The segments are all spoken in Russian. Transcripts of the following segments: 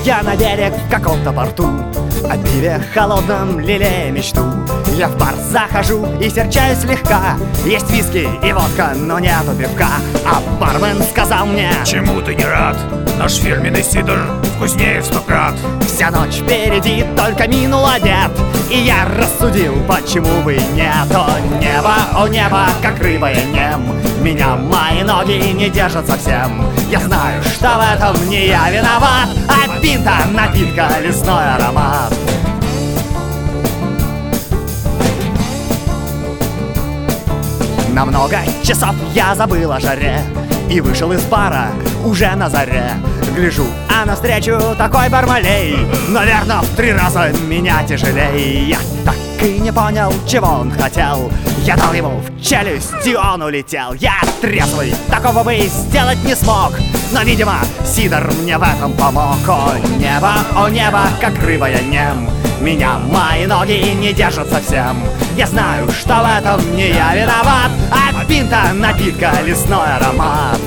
я на берег в каком-то порту, о пиве холодном лелея мечту. Я в бар захожу и серчаю слегка. Есть виски и водка, но нету пивка. А бармен сказал мне: чему ты не рад? Наш фирменный сидр вкуснее в 100 крат. Вся ночь впереди, только минул обед, и я рассудил, почему бы и нет. О небо, как рыба я нем, меня мои ноги не держат совсем. Я знаю, что в этом не я виноват, а пинта, напитка, лесной аромат. На много часов я забыл о жаре и вышел из бара уже на заре. Гляжу, а навстречу такой бармалей, наверно, в 3 раза меня тяжелей. Я так и не понял, чего он хотел. Я дал ему в челюсть, и он улетел. Я трезвый, такого бы и сделать не смог, но, видимо, сидор мне в этом помог. О небо, как рыба я нем, меня мои ноги не держат совсем. Я знаю, что в этом не я виноват, а пинта, напитка, лесной аромат.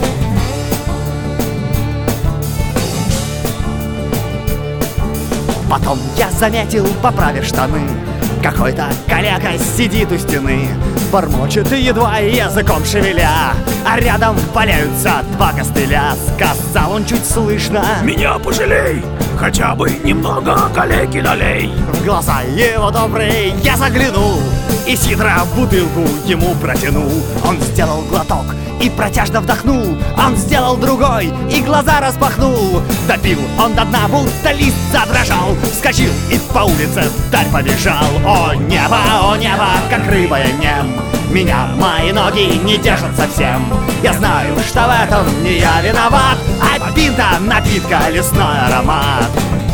Потом я заметил, поправив штаны, какой-то коллега сидит у стены, бормочет едва языком шевеля, а рядом валяются 2 костыля. Сказал он чуть слышно: меня пожалей, хотя бы немного коллеги налей. В глаза его добрые я заглянул и сидра в бутылку ему протянул. Он сделал глоток и протяжно вдохнул. Он сделал другой и глаза распахнул. Допил он до дна, будто лист задрожал, вскочил и по улице вдаль побежал. О небо, как рыба я нем, меня мои ноги не держат совсем. Я знаю, что в этом не я виноват, а пинта, напитка, лесной аромат.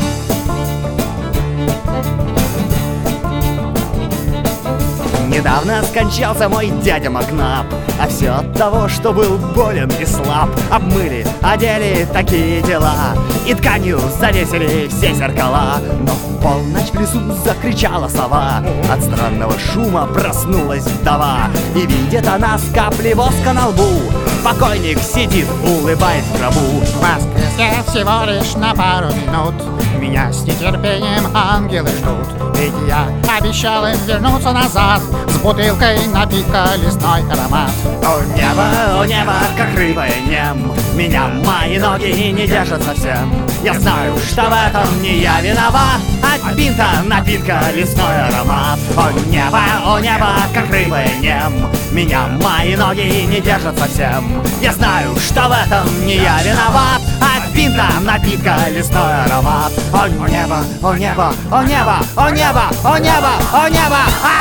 Недавно скончался мой дядя Макнап, а все от того, что был болен и слаб. Обмыли, одели, такие дела, и тканью завесили все зеркала. Но в полночь в лесу закричала сова, от странного шума проснулась вдова. И видит она с капли воска на лбу, покойник сидит, улыбаясь в гробу. В воскресенье всего лишь на пару минут меня с нетерпением ангелы ждут. Ведь я обещал им вернуться назад с бутылкой напитка, лесной аромат. О небо, как рыба я нем, меня мои ноги не держат совсем. Я знаю, что в этом не я виноват, а пинта, напитка, лесной аромат. О небо, как рыба я нем, меня мои ноги не держат совсем. Я знаю, что в этом не я виноват, а пинта, напитка, лесной аромат. О небо, о небо, о небо, о небо, о небо, о небо,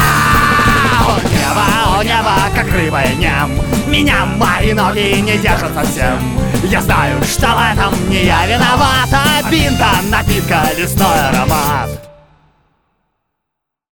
о небо, как рыба я нем, меня мои ноги не держат совсем. Я знаю, что в этом не я виноват, а пинта, напитка, лесной аромат.